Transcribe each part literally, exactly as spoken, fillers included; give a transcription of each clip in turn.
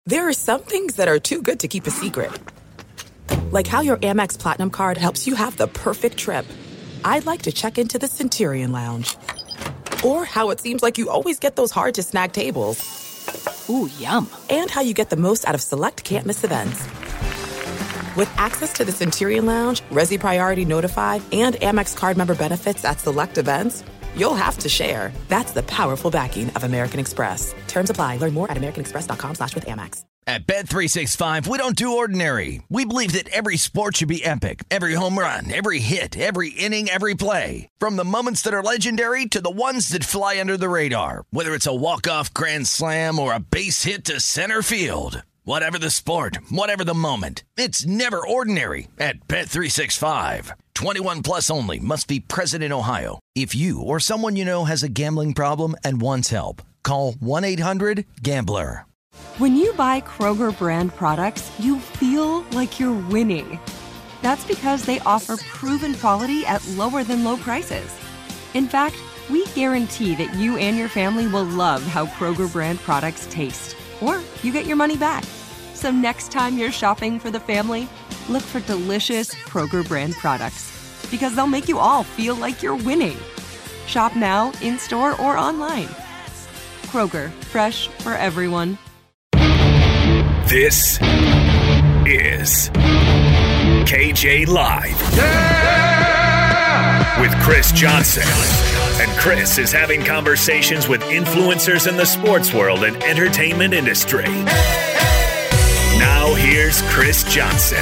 There are some things that are too good to keep a secret. Like how your Amex Platinum card helps you have the perfect trip. I'd like to check into the Centurion Lounge. Or how it seems like you always get those hard-to-snag tables. Ooh, yum. And how you get the most out of select can't-miss events. With access to the Centurion Lounge, Resi Priority Notified, and Amex card member benefits at select events, you'll have to share. That's the powerful backing of American Express. Terms apply. Learn more at americanexpress.com slash with Amex. At Bet three sixty-five, we don't do ordinary. We believe that every sport should be epic. Every home run, every hit, every inning, every play. From the moments that are legendary to the ones that fly under the radar. Whether it's a walk-off grand slam or a base hit to center field. Whatever the sport, whatever the moment, it's never ordinary at Bet three sixty-five. twenty-one plus only. Must be present in Ohio. If you or someone you know has a gambling problem and wants help, call one eight hundred gambler. When you buy Kroger brand products, you feel like you're winning. That's because they offer proven quality at lower than low prices. In fact, we guarantee that you and your family will love how Kroger brand products taste, or you get your money back. So next time you're shopping for the family, look for delicious Kroger brand products, because they'll make you all feel like you're winning. Shop now, in-store, or online. Kroger, fresh for everyone. This is K J Live. Yeah! With Chris Johnson. And Chris is having conversations with influencers in the sports world and entertainment industry. Now here's Chris Johnson.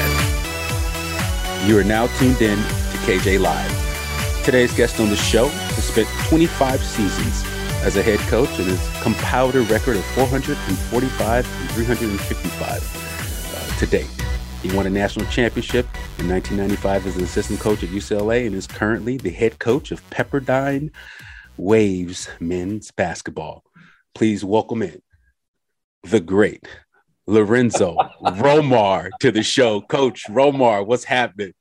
You are now tuned in to K J Live. Today's guest on the show has spent twenty-five seasons as a head coach and has compiled a record of four hundred forty-five and three hundred fifty-five uh, to date. He won a national championship in nineteen ninety-five as an assistant coach at U C L A and is currently the head coach of Pepperdine Waves men's basketball. Please welcome in the great Lorenzo Romar to the show. Coach Romar, what's happening?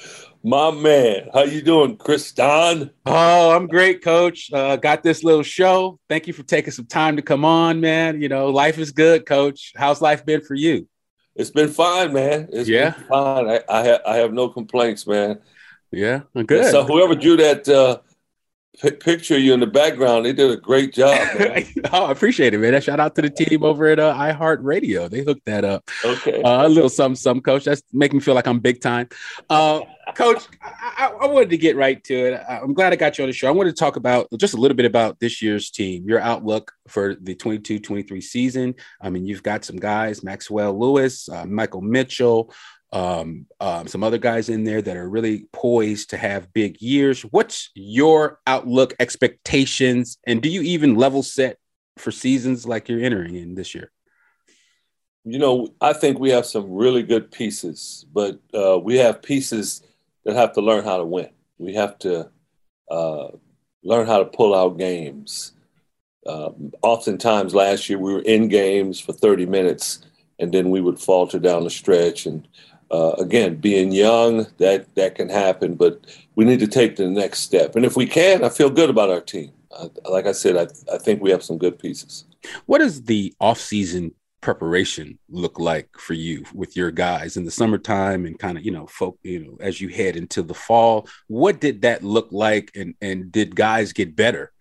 My man, how you doing, Chris Don? Oh, I'm great, Coach. Uh, got this little show. Thank you for taking some time to come on, man. You know, life is good, Coach. How's life been for you? It's been fine, man. It's yeah. been fine. I, I, ha- I have no complaints, man. Yeah, good. So whoever drew that uh, p- picture of you in the background, they did a great job, man. Oh, I appreciate it, man. Shout out to the team over at uh, iHeartRadio. They hooked that up. Okay. Uh, a little something, something, Coach. That's making me feel like I'm big time. Uh, Coach, I, I wanted to get right to it. I'm glad I got you on the show. I wanted to talk about just a little bit about this year's team, your outlook for the twenty-two twenty-three season. I mean, you've got some guys, Maxwell Lewis, uh, Michael Mitchell, um, um, some other guys in there that are really poised to have big years. What's your outlook, expectations, and do you even level set for seasons like you're entering in this year? You know, I think we have some really good pieces, but uh, we have pieces that have to learn how to win. We have to uh, learn how to pull out games. Uh, oftentimes last year we were in games for thirty minutes and then we would falter down the stretch. And uh, again, being young, that, that can happen, but we need to take the next step. And if we can, I feel good about our team. Uh, like I said, I, I think we have some good pieces. What is the offseason preparation look like for you with your guys in the summertime and kind of, you know, folk, you know, as you head into the fall? What did that look like, and and did guys get better?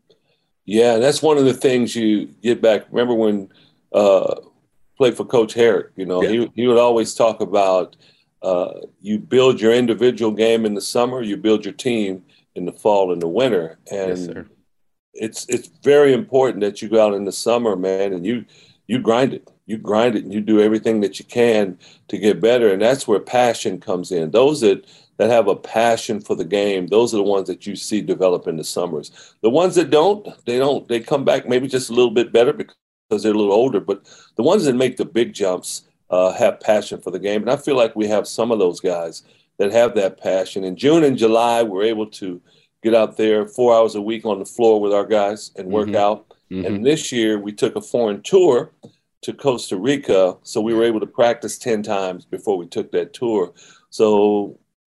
Yeah, that's one of the things you get back. Remember when uh played for Coach Herrick, you know, yeah. he he would always talk about uh you build your individual game in the summer, you build your team in the fall and the winter. And yes, sir. it's it's very important that you go out in the summer, man, and you you grind it. You grind it and you do everything that you can to get better. And that's where passion comes in. Those that, that have a passion for the game, those are the ones that you see develop in the summers. The ones that don't, they don't, they come back maybe just a little bit better because they're a little older. But the ones that make the big jumps uh, have passion for the game. And I feel like we have some of those guys that have that passion. In June and July, we're able to get out there four hours a week on the floor with our guys and work mm-hmm. out. Mm-hmm. And this year we took a foreign tour to Costa Rica. So we were able to practice ten times before we took that tour. So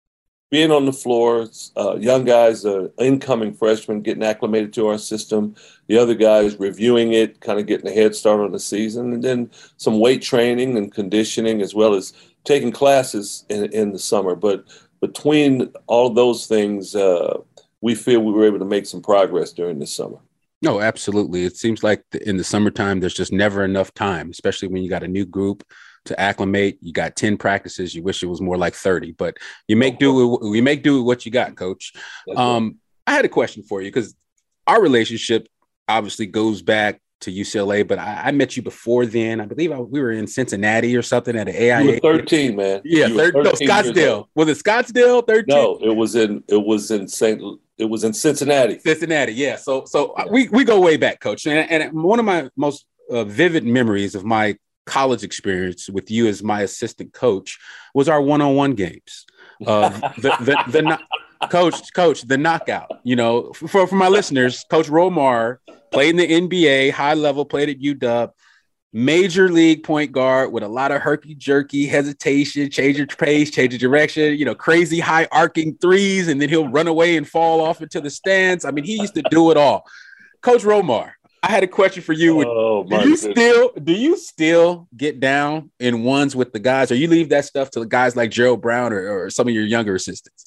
being on the floor, uh, young guys, uh, incoming freshmen getting acclimated to our system, the other guys reviewing it, kind of getting a head start on the season, and then some weight training and conditioning, as well as taking classes in, in the summer. But between all those things, uh, we feel we were able to make some progress during the summer. No, absolutely. It seems like in the summertime, there's just never enough time, especially when you got a new group to acclimate. You got ten practices. You wish it was more like thirty, but you make do with, we make do with what you got, Coach. Um, I had a question for you because our relationship obviously goes back to U C L A, but I, I met you before then. I believe I, we were in Cincinnati or something at an A I A. You were thirteen, man. Yeah, third, no, Scottsdale. Was it Scottsdale? thirteen? No, it was in it was in Saint It was in Cincinnati. Cincinnati, yeah. So, so yeah. we we go way back, Coach. And, and one of my most uh, vivid memories of my college experience with you as my assistant coach was our one-on-one games. Uh, the the, the, the coach, coach, the knockout. You know, for for my listeners, Coach Romar played in the N B A, high level, played at U W, major league point guard with a lot of herky jerky, hesitation, change your pace, change your direction, you know, crazy high arcing threes, and then he'll run away and fall off into the stands. I mean, he used to do it all. Coach Romar, I had a question for you. Oh, do you still do you still get down in ones with the guys, or you leave that stuff to the guys like Gerald Brown or, or some of your younger assistants?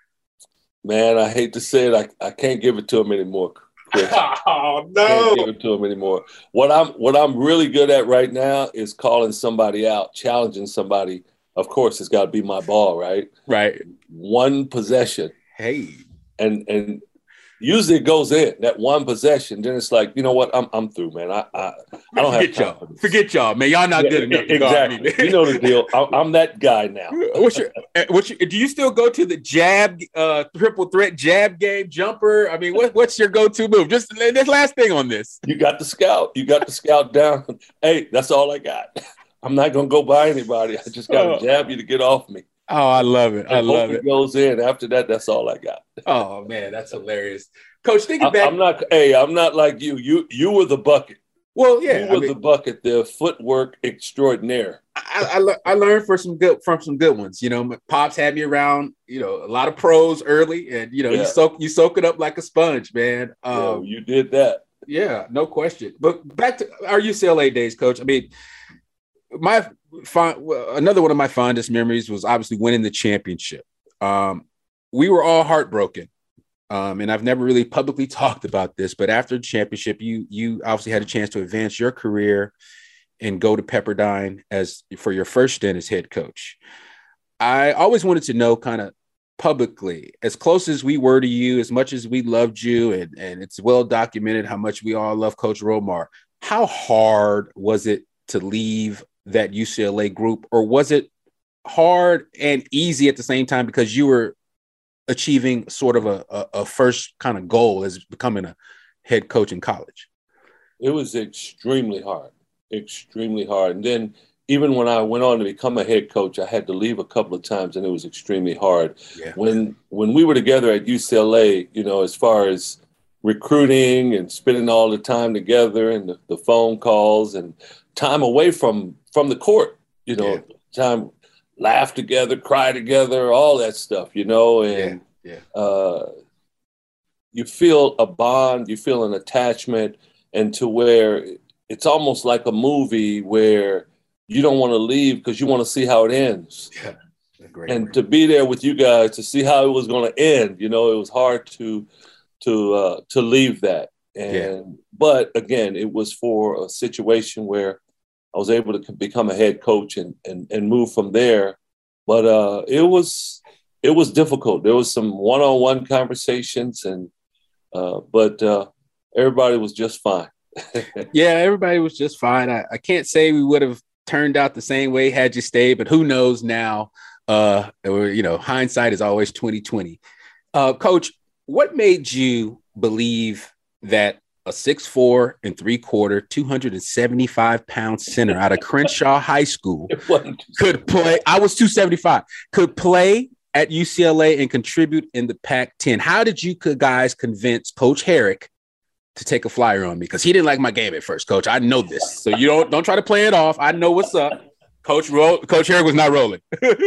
Man, I hate to say it, I, I can't give it to him anymore. Oh no! Can't give it to him anymore. What I'm what I'm really good at right now is calling somebody out, challenging somebody. Of course, it's got to be my ball, right? Right. One possession. Hey. And and usually it goes in that one possession. Then it's like, you know what? I'm I'm through, man. I I, I don't Forget have y'all. Forget y'all, man. Y'all not yeah, good enough. Exactly. You know the deal. I, I'm that guy now. What's your, what's your, do you still go to the jab, uh, triple threat jab game jumper? I mean, what, what's your go-to move? Just this last thing on this. You got the scout. You got the scout down. Hey, that's all I got. I'm not gonna go by anybody. I just got to oh. jab you to get off me. Oh, I love it. I and love it. it. Goes in. After that, that's all I got. Oh man, that's hilarious. Coach, think about. I'm not. Hey, I'm not like you. You you were the bucket. Well, yeah, you were I mean, the bucket, the footwork extraordinaire. I, I, le- I learned for some good from some good ones. You know, Pops had me around. You know, a lot of pros early, and you know, yeah. you soak you soak it up like a sponge, man. Um, yeah, you did that. Yeah, no question. But back to our U C L A days, Coach. I mean, my fond, another one of my fondest memories was obviously winning the championship. Um, we were all heartbroken. Um, and I've never really publicly talked about this, but after the championship, you you obviously had a chance to advance your career and go to Pepperdine as for your first stint as head coach. I always wanted to know kind of publicly, as close as we were to you, as much as we loved you, and, and it's well documented how much we all love Coach Romar, how hard was it to leave that U C L A group, or was it hard and easy at the same time because you were achieving sort of a, a, a first kind of goal as becoming a head coach in college? It was extremely hard, extremely hard. And then even when I went on to become a head coach, I had to leave a couple of times, and it was extremely hard. Yeah. When when we were together at U C L A, you know, as far as recruiting and spending all the time together and the, the phone calls and time away from from the court, you know, yeah. time laugh together, cry together, all that stuff, you know, and yeah, yeah. Uh, you feel a bond, you feel an attachment, and to where it's almost like a movie where you don't want to leave because you want to see how it ends. Yeah, and word. To be there with you guys to see how it was going to end, you know, it was hard to to uh, to leave that. And yeah. But again, it was for a situation where I was able to become a head coach and, and, and move from there. But uh, it was it was difficult. There was some one-on-one conversations, and uh, but uh, everybody was just fine. Yeah, everybody was just fine. I, I can't say we would have turned out the same way had you stayed, but who knows now? Uh, or, you know, hindsight is always twenty twenty. Uh, Coach, what made you believe that a six four and three quarter, two hundred seventy-five pound center out of Crenshaw High School could play? I was two seventy-five, could play at U C L A and contribute in the Pac ten. How did you guys convince Coach Herrick to take a flyer on me? Because he didn't like my game at first, Coach. I know this. So you don't don't try to play it off. I know what's up. Coach Ro- Coach Herrick was not rolling.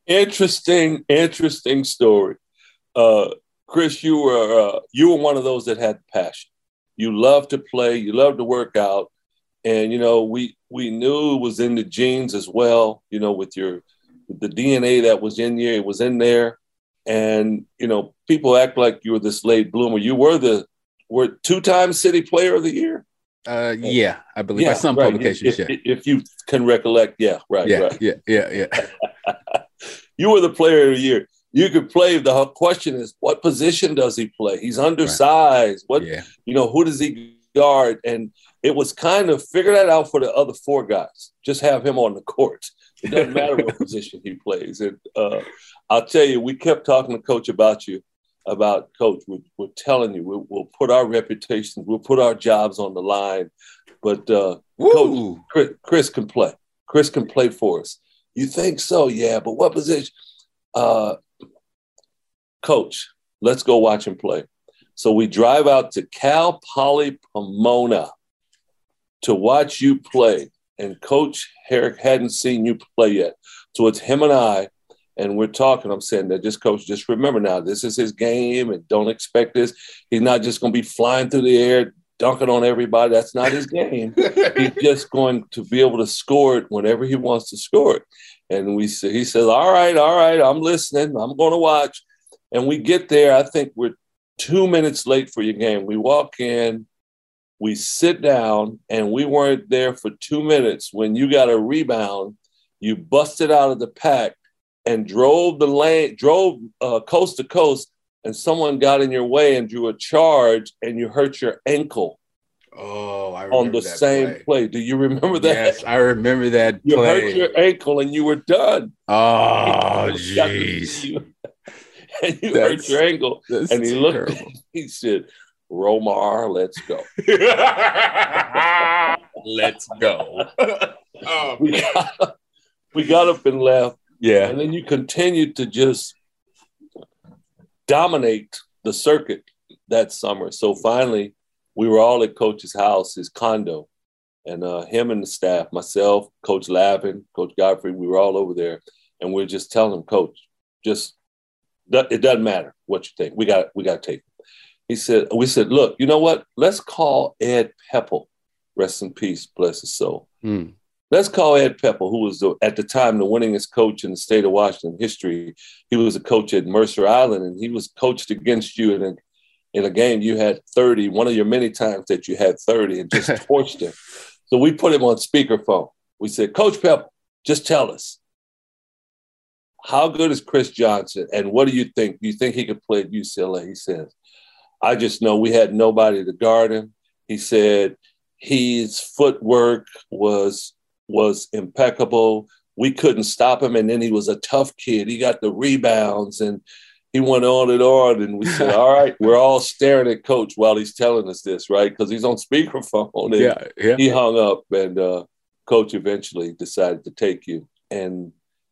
Interesting, interesting story. Uh, Chris, you were uh, you were one of those that had passion. You loved to play. You loved to work out. And, you know, we we knew it was in the genes as well, you know, with your with the D N A that was in you, it was in there. And, you know, people act like you were this late bloomer. You were the were two-time City Player of the Year. Uh, yeah, I believe yeah, by some right. publications. If, yeah. if you can recollect, yeah, right, yeah, right. Yeah, yeah, yeah. You were the Player of the Year. You could play. The question is, what position does he play? He's undersized. Right. What, yeah. you know, who does he guard? And it was kind of figure that out for the other four guys. Just have him on the court. It doesn't matter what position he plays. And uh, I'll tell you, we kept talking to Coach about you, about Coach. We're, we're telling you, we'll, we'll put our reputations, we'll put our jobs on the line. But uh, Coach, Chris, Chris can play. Chris can play for us. You think so? Yeah, but what position? Uh, Coach, let's go watch him play. So we drive out to Cal Poly Pomona to watch you play. And Coach Herrick hadn't seen you play yet. So it's him and I, and we're talking. I'm saying that just, Coach, just remember now, this is his game, and don't expect this. He's not just going to be flying through the air, dunking on everybody. That's not his game. He's just going to be able to score it whenever he wants to score it. And we say, he says, all right, all right, I'm listening. I'm going to watch. And we get there. I think we're two minutes late for your game. We walk in, we sit down, and we weren't there for two minutes when you got a rebound. You busted out of the pack and drove the lane, drove uh, coast to coast, and someone got in your way and drew a charge, and you hurt your ankle. Oh, I remember on the that same play. play. Do you remember that? Yes, I remember that you play. hurt your ankle and you were done. Oh, jeez. And you That's- hurt your ankle. that's And he looked terrible. at me, he said, Romar, let's go. Let's go. Oh, We got, we got up and left. yeah. And then you continued to just dominate the circuit that summer. So finally, we were all at Coach's house, his condo. And uh, him and the staff, myself, Coach Lavin, Coach Godfrey, we were all over there. And we we're just telling him, Coach, just, it doesn't matter what you think. We got we got to take it. He said, we said, look, you know what? Let's call Ed Pepple. Rest in peace, bless his soul. Mm. Let's call Ed Pepple, who was the, at the time the winningest coach in the state of Washington history. He was a coach at Mercer Island, and he was coached against you in a, in a game. You had thirty, one of your many times that you had thirty, and just torched him. So we put him on speakerphone. We said, Coach Pepple, just tell us, how good is Chris Johnson, and what do you think? Do you think he could play at U C L A? He says, I just know we had nobody to guard him. He said his footwork was was impeccable. We couldn't stop him, and then he was a tough kid. He got the rebounds, and he went on and on. And we said, all right, we're all staring at Coach while he's telling us this, right? Because he's on speakerphone. And Yeah, yeah. he hung up, and uh, Coach eventually decided to take you. And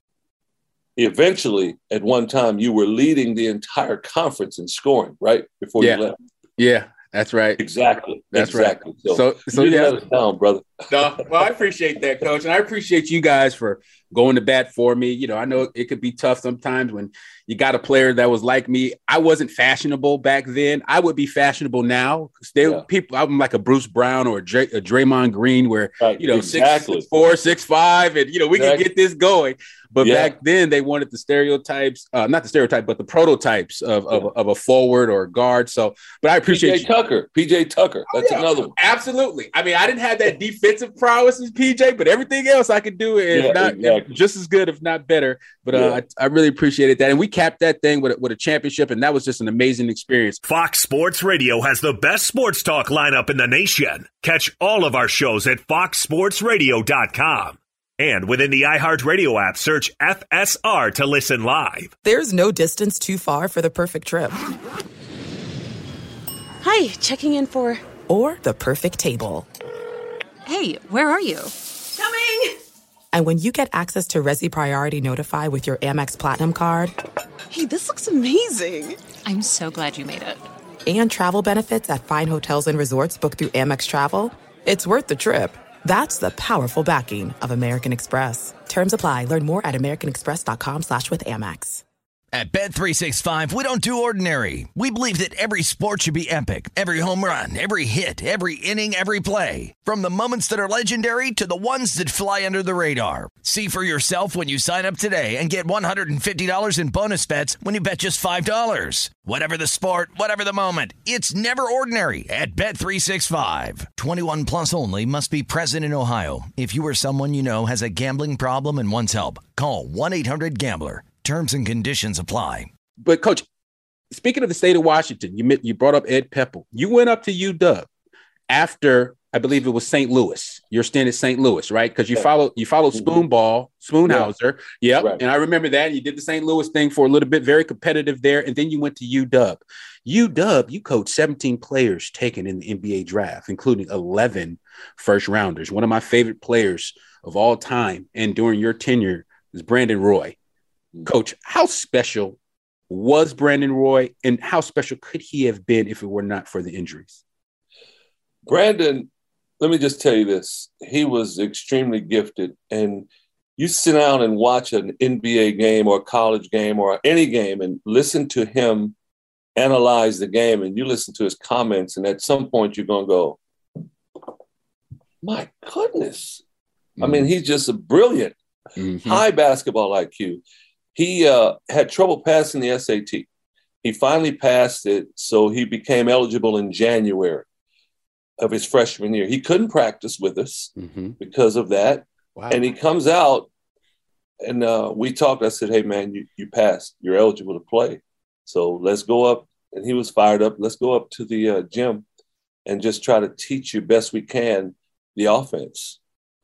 eventually, at one time, you were leading the entire conference in scoring, right? Before Yeah. you left. Yeah, that's right. Exactly. That's exactly. right. So, So, so you yeah. let us down, brother. No, well, I appreciate that, Coach, and I appreciate you guys for going to bat for me. You know, I know it could be tough sometimes when you got a player that was like me. I wasn't fashionable back then. I would be fashionable now. They Yeah. people, I'm like a Bruce Brown or a, Dray, a Draymond Green, where Right, you know exactly. six four, six five, and you know we Exactly. can get this going. But Yeah. back then, they wanted the stereotypes, uh, not the stereotype, but the prototypes of, of, Yeah. of a forward or a guard. So, but I appreciate P J you. Tucker. P J Tucker. That's Yeah, another one. Absolutely. I mean, I didn't have that defensive prowess as P J, but everything else I could do, if Yeah, not exactly. just as good, if not better. But uh, Yeah. I, I really appreciated that. And we capped that thing with, a- with a championship, and that was just an amazing experience. Fox Sports Radio has the best sports talk lineup in the nation. Catch all of our shows at fox sports radio dot com. And within the iHeartRadio app, search F S R to listen live. There's no distance too far for the perfect trip. Hi, checking in for... Or the perfect table. Hey, where are you? Coming! And when you get access to Resi Priority Notify with your Amex Platinum card Hey, this looks amazing. I'm so glad you made it. and travel benefits at fine hotels and resorts booked through Amex Travel, it's worth the trip. That's the powerful backing of American Express. Terms apply. Learn more at americanexpress.com slash with Amex. At Bet three sixty-five, we don't do ordinary. We believe that every sport should be epic. Every home run, every hit, every inning, every play. From the moments that are legendary to the ones that fly under the radar. See for yourself when you sign up today and get one hundred fifty dollars in bonus bets when you bet just five dollars. Whatever the sport, whatever the moment, it's never ordinary at Bet three sixty-five. twenty-one plus only. Must be present in Ohio. If you or someone you know has a gambling problem and wants help, call one eight hundred gambler. Terms and conditions apply. But, Coach, speaking of the state of Washington, you you brought up Ed Pepple. You went up to U W after, I believe it was Saint Louis. Your stint at Saint Louis, right? Because you followed you followed Spoonball, Spoonhauser. Yeah. Yep. Right. And I remember that. You did the Saint Louis thing for a little bit, very competitive there. And then you went to U W. U W, you coached seventeen players taken in the N B A draft, including eleven first rounders. One of my favorite players of all time and during your tenure is Brandon Roy. Coach, how special was Brandon Roy, and how special could he have been if it were not for the injuries? Brandon, let me just tell you this. He was extremely gifted. And you sit down and watch an N B A game or a college game or any game and listen to him analyze the game, and you listen to his comments, and at some point you're going to go, my goodness. Mm-hmm. I mean, he's just a brilliant, mm-hmm. high basketball I Q. He uh, had trouble passing the S A T. He finally passed it, so he became eligible in January of his freshman year. He couldn't practice with us mm-hmm. because of that. Wow. And he comes out, and uh, we talked. I said, hey, man, you, you passed. You're eligible to play. So let's go up. And he was fired up. Let's go up to the uh, gym and just try to teach you best we can the offense.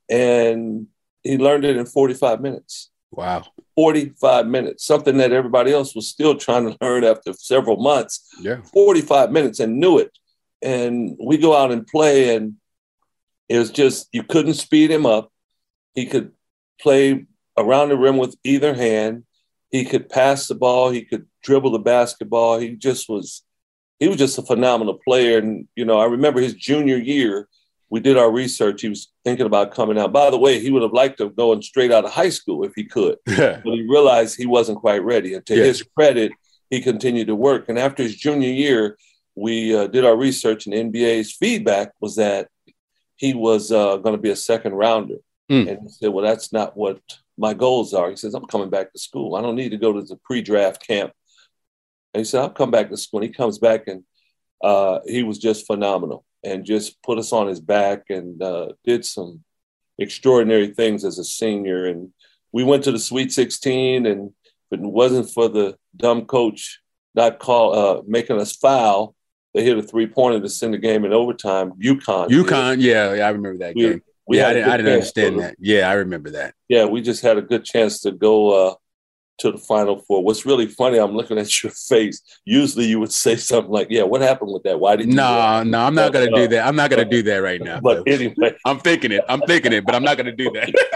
And he learned it in forty-five minutes. Wow. forty-five minutes, something that everybody else was still trying to learn after several months. Yeah. forty-five minutes and knew it. And we go out and play, and it was just, you couldn't speed him up. He could play around the rim with either hand. He could pass the ball. He could dribble the basketball. He just was, he was just a phenomenal player. And, you know, I remember his junior year, we did our research. He was thinking about coming out. By the way, he would have liked to have gone straight out of high school if he could. Yeah. But he realized he wasn't quite ready. And to yeah. his credit, he continued to work. And after his junior year, we uh, did our research, and N B A's feedback was that he was uh, going to be a second rounder. Mm. And he said, well, that's not what my goals are. He says, I'm coming back to school. I don't need to go to the pre-draft camp. And he said, I'll come back to school. And he comes back, and uh, he was just phenomenal and just put us on his back and uh, did some extraordinary things as a senior. And we went to the Sweet sixteen, and if it wasn't for the dumb coach not call uh, making us foul, they hit a three-pointer to send the game in overtime. UConn. UConn, yeah, yeah, I remember that we, game. We yeah, I didn't, I didn't understand to, that. Yeah, I remember that. Yeah, we just had a good chance to go uh, to the Final Four. What's really funny, I'm looking at your face. Usually you would say something like, yeah, what happened with that? Why did you No, no, I'm not going to do that. I'm not going to do that right now. But folks. Anyway. I'm thinking it. I'm thinking it, but I'm not going to do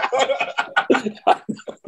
that.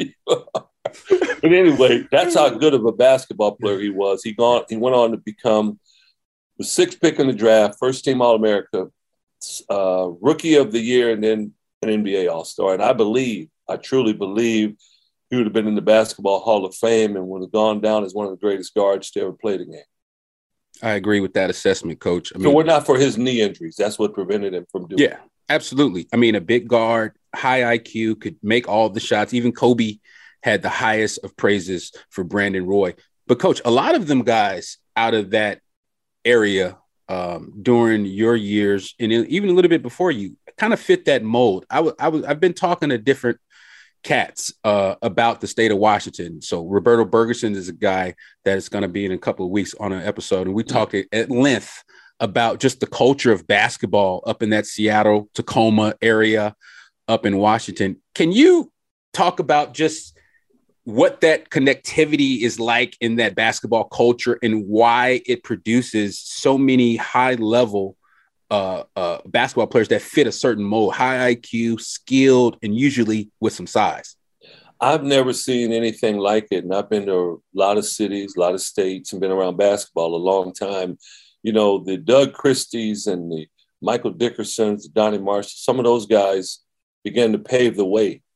But anyway, that's how good of a basketball player he was. He gone. He went on to become the sixth pick in the draft, first team All-America, uh, rookie of the year, and then an N B A All-Star. And I believe, I truly believe, he would have been in the Basketball Hall of Fame and would have gone down as one of the greatest guards to ever play the game. I agree with that assessment, Coach. I mean, so we're not for his knee injuries. That's what prevented him from doing yeah, it. Yeah, absolutely. I mean, a big guard, high I Q, could make all the shots. Even Kobe had the highest of praises for Brandon Roy. But, Coach, a lot of them guys out of that area um, during your years and even a little bit before you kind of fit that mold. I w- I w- I've been talking to different cats uh, about the state of Washington. So Roberto Bergerson is a guy that is going to be in a couple of weeks on an episode. And we talked mm-hmm. at length about just the culture of basketball up in that Seattle, Tacoma area up in Washington. Can you talk about just what that connectivity is like in that basketball culture and why it produces so many high level uh, uh, basketball players that fit a certain mold, high I Q, skilled, and usually with some size? I've never seen anything like it. And I've been to a lot of cities, a lot of states, and been around basketball a long time. You know, the Doug Christies and the Michael Dickersons, the Donnie Marshall, some of those guys began to pave the way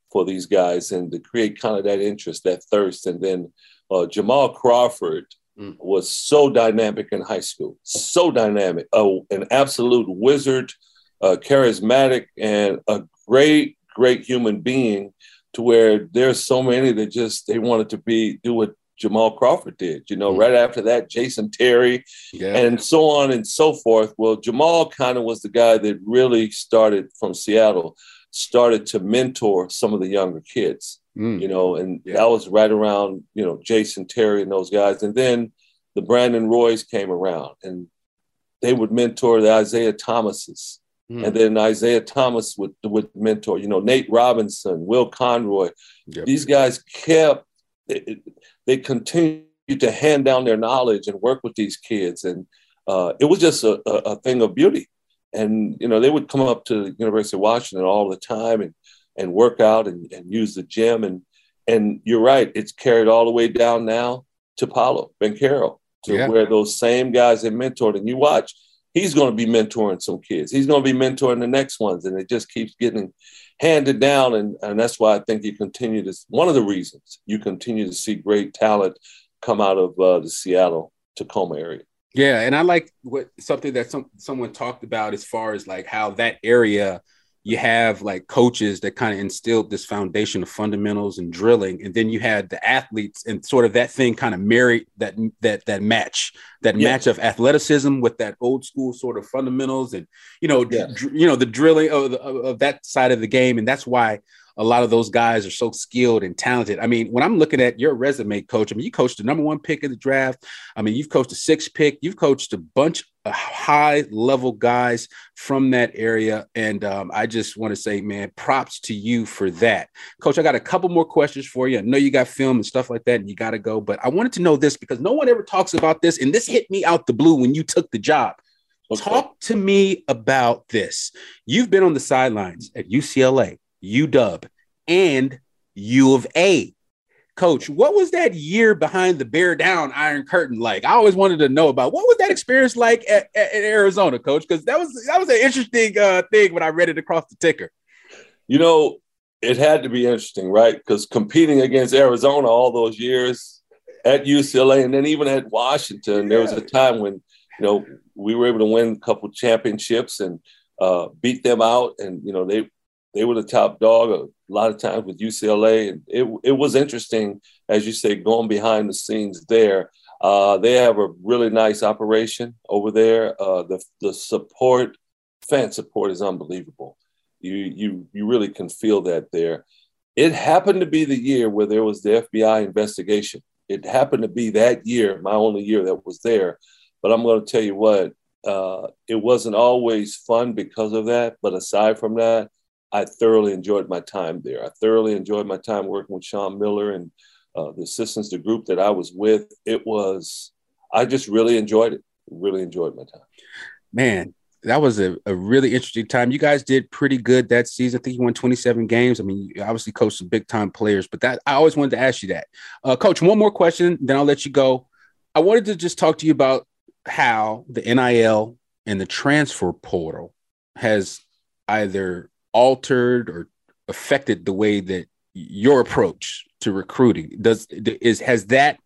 for these guys and to create kind of that interest, that thirst. And then uh, Jamal Crawford mm. was so dynamic in high school, so dynamic, uh, an absolute wizard, uh, charismatic, and a great, great human being, to where there's so many that just, they wanted to be, do what Jamal Crawford did, you know, mm. right after that, Jason Terry, yeah. and so on and so forth. Well, Jamal kind of was the guy that really started from Seattle, started to mentor some of the younger kids, mm. you know, and yeah. that was right around, you know, Jason Terry and those guys. And then the Brandon Roys came around and they would mentor the Isaiah Thomases. Mm. And then Isaiah Thomas would, would mentor, you know, Nate Robinson, Will Conroy. Yep. These guys kept, they, they continued to hand down their knowledge and work with these kids. And uh, it was just a, a, a thing of beauty. And, you know, they would come up to the University of Washington all the time and, and work out and, and use the gym. And, and you're right, it's carried all the way down now to Paolo Banchero, to yeah. where those same guys they mentored. And you watch, he's going to be mentoring some kids. He's going to be mentoring the next ones. And it just keeps getting handed down. And, and that's why I think you continue to, one of the reasons you continue to see great talent come out of uh, the Seattle, Tacoma area. Yeah. And I like what something that some, someone talked about as far as like how that area, you have like coaches that kind of instilled this foundation of fundamentals and drilling. And then you had the athletes and sort of that thing kind of married that, that, that match, that yes. match of athleticism with that old school sort of fundamentals and, you know, yes. dr- you know, the drilling of, the, of, of that side of the game. And that's why a lot of those guys are so skilled and talented. I mean, when I'm looking at your resume, coach, I mean, you coached the number one pick in the draft. I mean, you've coached a six pick. You've coached a bunch of high level guys from that area. And um, I just want to say, man, props to you for that. Coach, I got a couple more questions for you. I know you got film and stuff like that and you got to go, but I wanted to know this because no one ever talks about this. And this hit me out the blue when you took the job. Okay. Talk to me about this. You've been on the sidelines at U C L A, U W, and U of A. Coach, what was that year behind the bear down Iron Curtain like? I always wanted to know about what was that experience like at, at, at Arizona, Coach? Because that was that was an interesting uh, thing when I read it across the ticker. You know, it had to be interesting, right? Because competing against Arizona all those years at U C L A and then even at Washington, yeah. there was a time when, you know, we were able to win a couple championships and uh, beat them out. And, you know, they they were the top dog a lot of times with U C L A. And it, it was interesting, as you say, going behind the scenes there. Uh, they have a really nice operation over there. Uh, the the support, fan support is unbelievable. You you you really can feel that there. It happened to be the year where there was the F B I investigation. It happened to be that year, my only year that was there. But I'm going to tell you what, uh, it wasn't always fun because of that. But aside from that, I thoroughly enjoyed my time there. I thoroughly enjoyed my time working with Sean Miller and uh, the assistants, the group that I was with. It was, I just really enjoyed it. Really enjoyed my time. Man, that was a, a really interesting time. You guys did pretty good that season. I think you won twenty-seven games. I mean, you obviously coached some big time players, but that I always wanted to ask you that. Uh, Coach, one more question, then I'll let you go. I wanted to just talk to you about how the N I L and the transfer portal has either altered or affected the way that your approach to recruiting does is has that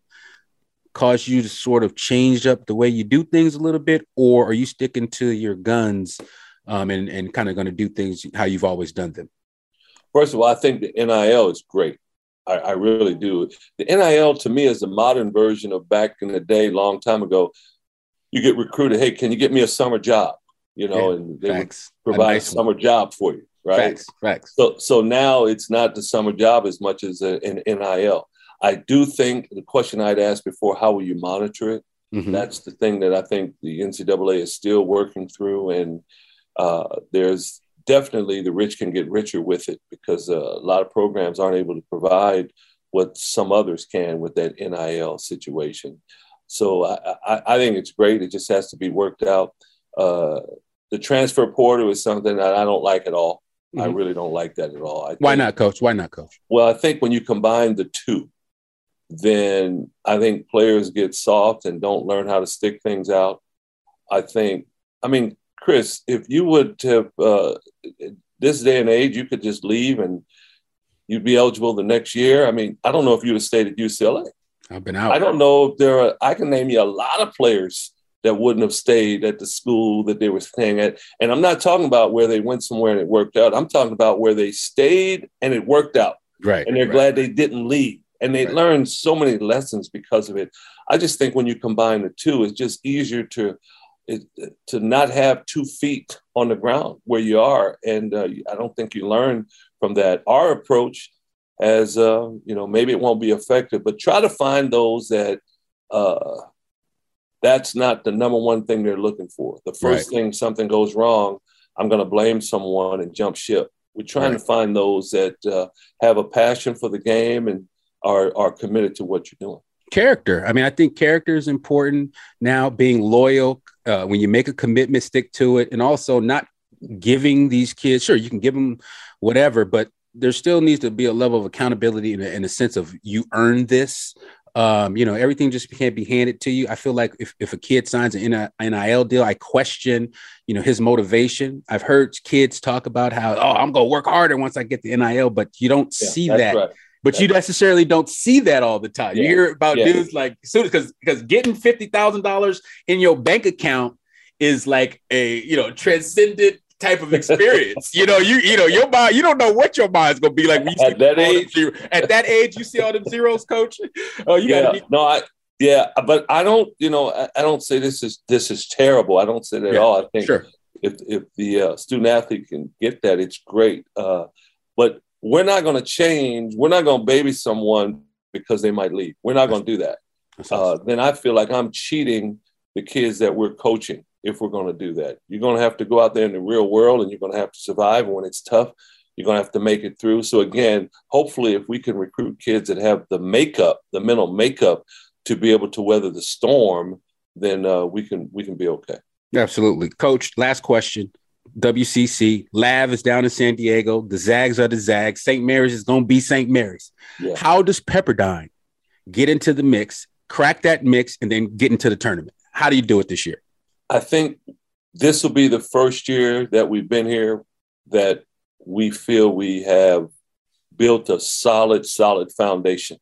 caused you to sort of change up the way you do things a little bit, or are you sticking to your guns um, and, and kind of going to do things how you've always done them? First of all, I think the N I L is great. I, I really do. The N I L to me is a modern version of back in the day, long time ago. You get recruited. Hey, can you get me a summer job? You know, yeah, and they facts. would provide a, nice a summer job for you. Right. Facts, facts. So, so now it's not the summer job as much as a, an N I L. I do think the question I'd asked before, how will you monitor it? Mm-hmm. That's the thing that I think the N C double A is still working through. And uh, there's definitely the rich can get richer with it because uh, a lot of programs aren't able to provide what some others can with that N I L situation. So I, I, I think it's great. It just has to be worked out. Uh, the transfer portal is something that I don't like at all. Mm-hmm. I really don't like that at all. I think, Why not, Coach? Why not, Coach? Well, I think when you combine the two, then I think players get soft and don't learn how to stick things out. I think, I mean, Chris, if you would have, uh, this day and age, you could just leave and you'd be eligible the next year. I mean, I don't know if you'd have stayed at U C L A. I've been out. I don't know if there are, I can name you a lot of players that wouldn't have stayed at the school that they were staying at. And I'm not talking about where they went somewhere and it worked out. I'm talking about where they stayed and it worked out. Right. And they're right. glad they didn't leave. And they right. learned so many lessons because of it. I just think when you combine the two, it's just easier to it, to not have two feet on the ground where you are. And uh, I don't think you learn from that. Our approach as, uh, you know, maybe it won't be effective, but try to find those that uh, that's not the number one thing they're looking for. The first right. thing something goes wrong, I'm going to blame someone and jump ship. We're trying right. to find those that uh, have a passion for the game and are are committed to what you're doing. Character. I mean, I think character is important now, being loyal. Uh, when you make a commitment, stick to it. And also not giving these kids, sure, you can give them whatever, but there still needs to be a level of accountability in a, in a sense of you earned this. Um, you know, everything just can't be handed to you. I feel like if, if a kid signs an N I L deal, I question, you know, his motivation. I've heard kids talk about how, oh, I'm going to work harder once I get the N I L, but you don't yeah, see that. Right. But that's you necessarily don't see that all the time. Yeah. You hear about yeah. dudes like, soon because because getting fifty thousand dollars in your bank account is like a, you know, transcendent type of experience. you know, you you know, your mind, you don't know what your mind's gonna be like when you at that age. At that age, you see all them zeros, coach. Oh, you yeah. gotta be- no, I yeah, but I don't, you know, I, I don't say this is this is terrible. I don't say that yeah. at all. I think sure. if if the uh, student athlete can get that, it's great. Uh, but we're not going to change. We're not going to baby someone because they might leave. We're not going to do that. Uh, then I feel like I'm cheating the kids that we're coaching if we're going to do that. You're going to have to go out there in the real world and you're going to have to survive. And when it's tough, you're going to have to make it through. So again, hopefully if we can recruit kids that have the makeup, the mental makeup to be able to weather the storm, then uh, we can we can be okay. Absolutely. Coach, last question. W C C, Lav is down in San Diego. The Zags are the Zags. Saint Mary's is going to be Saint Mary's. Yeah. How does Pepperdine get into the mix, crack that mix, and then get into the tournament? How do you do it this year? I think this will be the first year that we've been here that we feel we have built a solid, solid foundation.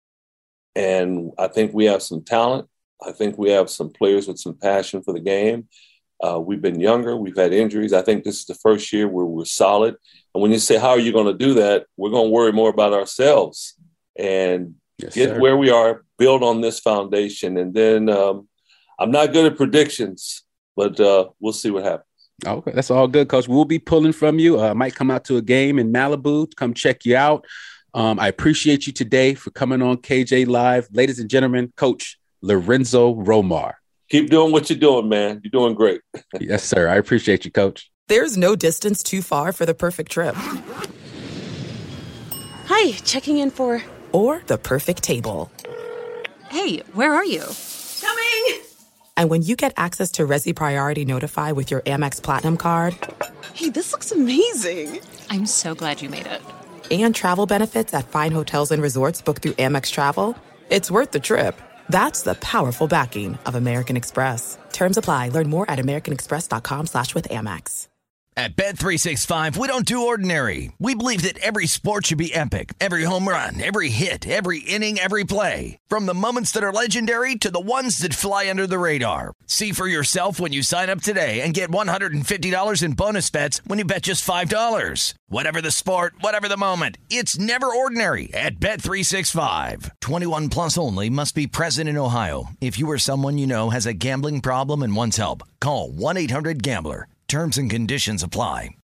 And I think we have some talent. I think we have some players with some passion for the game. Uh, we've been younger. We've had injuries. I think this is the first year where we're solid. And when you say, how are you going to do that? We're going to worry more about ourselves and yes, get sir. where we are, build on this foundation. And then um, I'm not good at predictions, but uh, we'll see what happens. Okay, that's all good, Coach. We'll be pulling from you. I uh, might come out to a game in Malibu to come check you out. Um, I appreciate you today for coming on K J Live. Ladies and gentlemen, Coach Lorenzo Romar. Keep doing what you're doing, man. You're doing great. Yes, sir. I appreciate you, Coach. There's no distance too far for the perfect trip. Hi, checking in for... Or the perfect table. Hey, where are you? Coming! And when you get access to Resi Priority Notify with your Amex Platinum card... Hey, this looks amazing. I'm so glad you made it. And travel benefits at fine hotels and resorts booked through Amex Travel, it's worth the trip. That's the powerful backing of American Express. Terms apply. Learn more at americanexpress.com slash with Amex. At Bet three sixty-five, we don't do ordinary. We believe that every sport should be epic. Every home run, every hit, every inning, every play. From the moments that are legendary to the ones that fly under the radar. See for yourself when you sign up today and get one hundred fifty dollars in bonus bets when you bet just five dollars. Whatever the sport, whatever the moment, it's never ordinary at Bet three sixty-five. twenty-one plus only. Must be present in Ohio. If you or someone you know has a gambling problem and wants help, call one eight hundred gambler. Terms and conditions apply.